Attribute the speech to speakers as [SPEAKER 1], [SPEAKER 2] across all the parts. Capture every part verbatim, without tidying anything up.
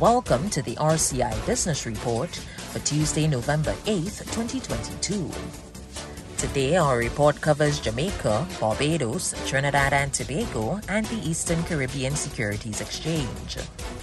[SPEAKER 1] Welcome to the R C I Business Report for Tuesday, November eighth, twenty twenty-two. Today, our report covers Jamaica, Barbados, Trinidad and Tobago, and the Eastern Caribbean Securities Exchange.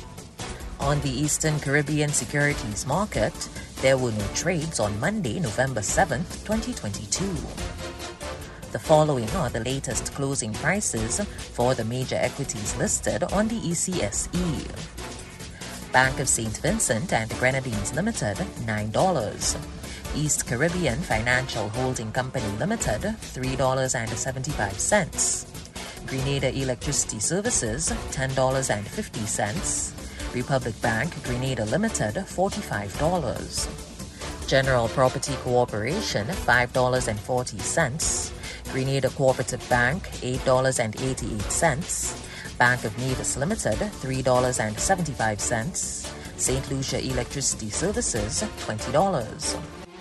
[SPEAKER 1] On the Eastern Caribbean Securities Market, there were no trades on Monday, November seventh, twenty twenty-two. The following are the latest closing prices for the major equities listed on the E C S E. Bank of Saint Vincent and Grenadines Limited, nine dollars. East Caribbean Financial Holding Company Limited, three dollars and seventy-five cents. Grenada Electricity Services, ten dollars and fifty cents. Republic Bank Grenada Limited, forty-five dollars. General Property Corporation, five dollars and forty cents. Grenada Cooperative Bank, eight dollars and eighty-eight cents. Bank of Nevis Limited, three dollars and seventy-five cents. Saint Lucia Electricity Services, twenty dollars.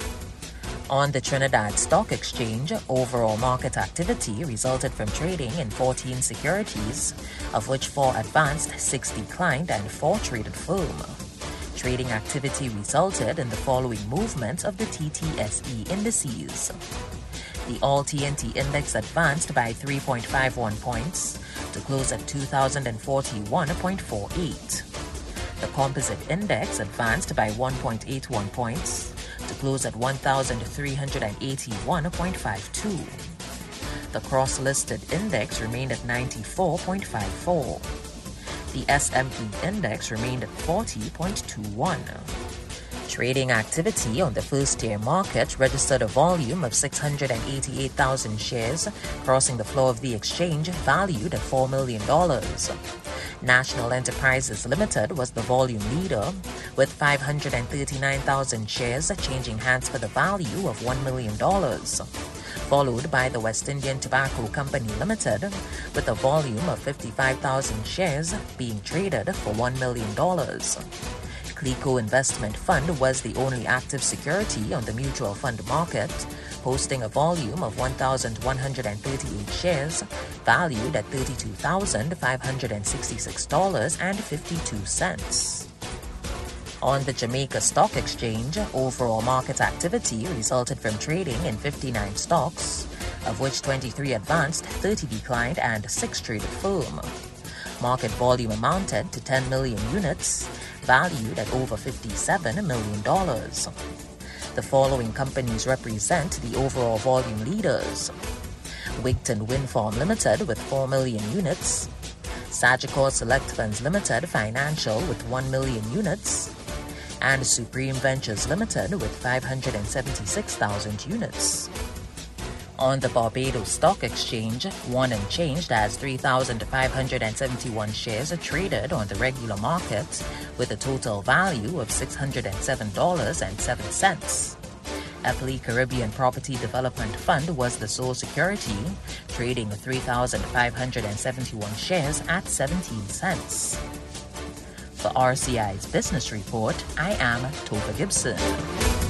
[SPEAKER 1] On the Trinidad Stock Exchange, overall market activity resulted from trading in fourteen securities, of which four advanced, six declined, and four traded firm. Trading activity resulted in the following movements of the T T S E indices. The All T N T Index advanced by three point five one points to close at two thousand forty-one point four eight. The Composite Index advanced by one point eight one points to close at one thousand three hundred eighty-one point five two. The Cross-Listed Index remained at ninety-four point five four. The S M P Index remained at forty point two one. Trading activity on the first-tier market registered a volume of six hundred eighty-eight thousand shares, crossing the floor of the exchange valued at four million dollars. National Enterprises Limited was the volume leader, with five hundred thirty-nine thousand shares changing hands for the value of one million dollars, followed by the West Indian Tobacco Company Limited, with a volume of fifty-five thousand shares being traded for one million dollars. Clico Investment Fund was the only active security on the mutual fund market, posting a volume of one thousand one hundred thirty-eight shares, valued at thirty-two thousand five hundred sixty-six dollars and fifty-two cents. On the Jamaica Stock Exchange, overall market activity resulted from trading in fifty-nine stocks, of which twenty-three advanced, thirty declined, and six traded firm. Market volume amounted to ten million units, valued at over fifty-seven million dollars. The following companies represent the overall volume leaders: Wigton Wind Farm Limited with four million units, Sagicor Select Funds Limited Financial with one million units, and Supreme Ventures Limited with five hundred seventy-six thousand units. On the Barbados Stock Exchange, one Unchanged has three thousand five hundred seventy-one shares traded on the regular market, with a total value of six hundred seven dollars and seven cents. Epley Caribbean Property Development Fund was the sole security, trading three thousand five hundred seventy-one shares at seventeen cents. For R C I's Business Report, I am Tova Gibson.